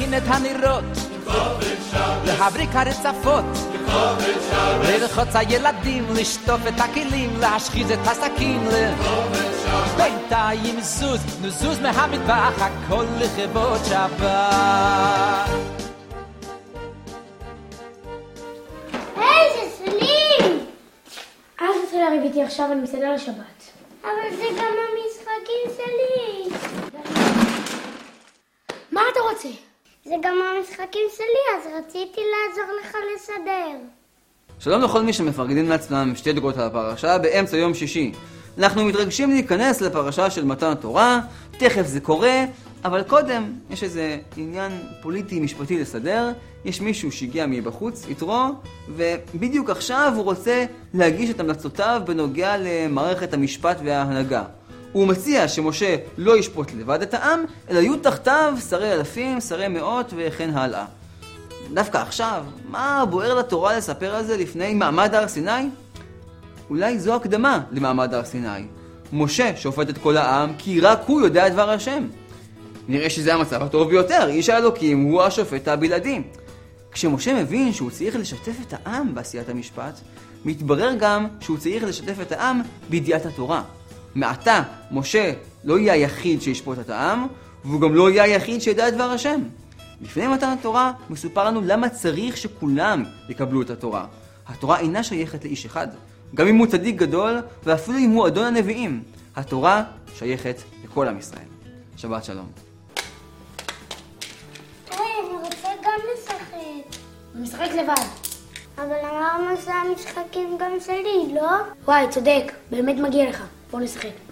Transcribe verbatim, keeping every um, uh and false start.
להדלין את הנרות, להבריק הרצפות, לרחוץ הילדים, לשטוף את הכלים, להשחיז את הסכין, בינתיים זוז, נזוז מהמטבח, הכל לכבוד שבת. היי, זה סלים! אל תתחיל לריב איתי עכשיו, אני מסדר לשבת. אבל זה גם המשחקים שלי. מה אתה רוצה? זה גם המשחקים שלי, אז רציתי לעזור לך לסדר. שלום לכל מי שמפרגנים לעצמם שתי דקות על הפרשה באמצע יום שישי. אנחנו מתרגשים להיכנס לפרשה של מתן התורה, תכף זה קורה, אבל קודם יש איזה עניין פוליטי משפטי לסדר. יש מישהו שהגיע מבחוץ, יתרו, ובדיוק עכשיו הוא רוצה להגיש את המלצותיו בנוגע למערכת המשפט וההנהגה. הוא מציע שמשה לא ישפוט לבד את העם, אלא יהיו תחתיו שרי אלפים, שרי מאות וכן הלאה. דווקא עכשיו, מה בוער לתורה לספר על זה לפני מעמד הר סיני? אולי זו הקדמה למעמד הר סיני. משה שופט את כל העם כי רק הוא יודע את דבר השם. נראה שזה המצב הטוב ביותר, איש האלוקים הוא השופט הבלעדי. כשמשה מבין שהוא צריך לשתף את העם בעשיית המשפט, מתברר גם שהוא צריך לשתף את העם בידיעת התורה. מעתה, משה לא יהיה היחיד שישפוט את העם, והוא גם לא יהיה היחיד שידע את דבר השם. לפני מתן התורה מסופר לנו למה צריך שכולם יקבלו את התורה. התורה אינה שייכת לאיש אחד, גם אם הוא צדיק גדול ואפילו אם הוא אדון הנביאים. התורה שייכת לכל עם ישראל. שבת שלום. היי, אני רוצה גם לשחק. אני משחק לבד. אבל אמרנו שהמשחקים גם שלי, לא? וואי, צודק, באמת מגיע לך. בוא נשחק.